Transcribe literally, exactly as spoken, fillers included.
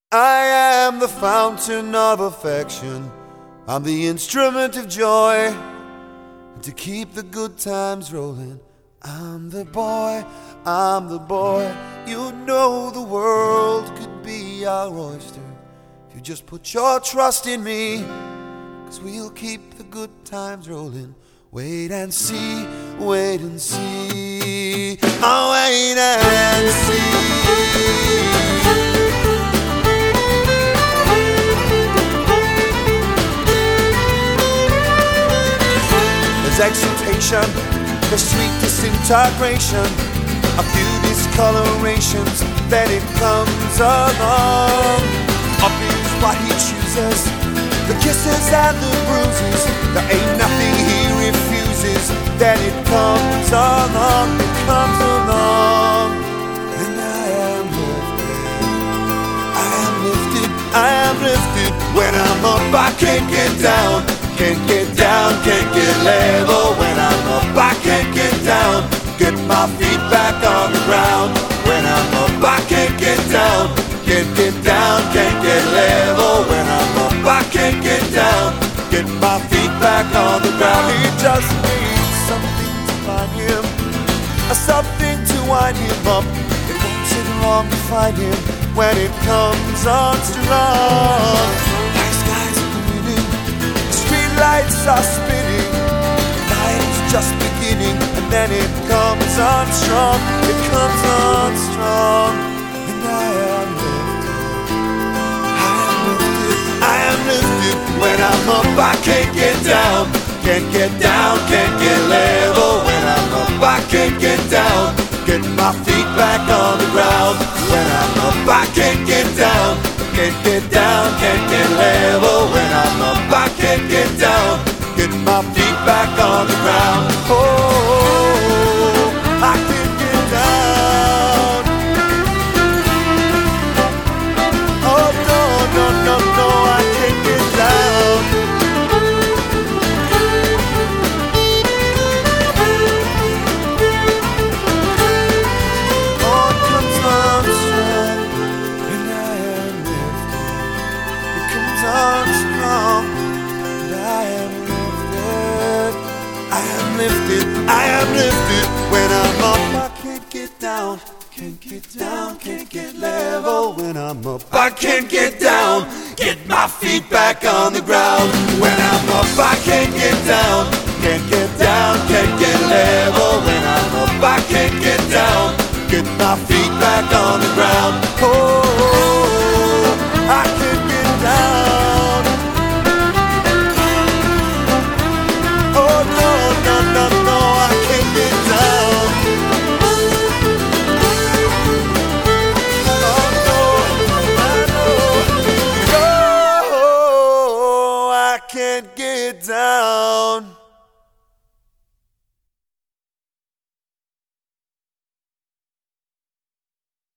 I am the fountain of affection, I'm the instrument of joy, and to keep the good times rolling, I'm the boy, I'm the boy. You know the world could be our oyster if you just put your trust in me, 'cause we'll keep the good times rolling. Wait and see, wait and see, oh wait and see. There's exultation, there's sweet disintegration, a few discolorations, then it comes along. Up is what he chooses, the kisses and the bruises, there ain't nothing he refuses, then it comes along, it comes along. And I am lifted, I am lifted, I am lifted. When I'm up I can't get down, can't get down, can't get level. When I'm up I can't get down, get my feet back on the ground. When I'm up I can't get down, can't get down, can't get level. When I'm up I can't get down, get my feet back on the ground. He just needs something to find him, a something to wind him up. It won't take long to find him when it comes on strong. Black skies are grinning, street lights are spinning, the night is just beginning, and then it comes on strong, it comes on strong. And I am lifted, I am lifted, I am lifted. When I'm up I can't get down, can't get down, can't get level. When I'm up I can't get down, get my feet back on the ground. When I'm up I can't get down, can't get down, can't get level. When I'm up I can't get down, get my feet back on the ground. Oh, I can't get down. Oh no, no, no, no, I can't get down. Oh, it comes on strong, and I am lifted. It comes on strong, and I am lifted. I am lifted, I am lifted. When I'm up I can't get down, can't get down, can't get level. When I'm up I can't get down, get my feet back on the ground. When I'm up I can't get down, can't get down, can't get level. When I'm up I can't get down, get my feet back on the ground. Oh, I can't get down. Oh no, no, no, no, I can't get down. Oh no, I know. Oh, I can't get down.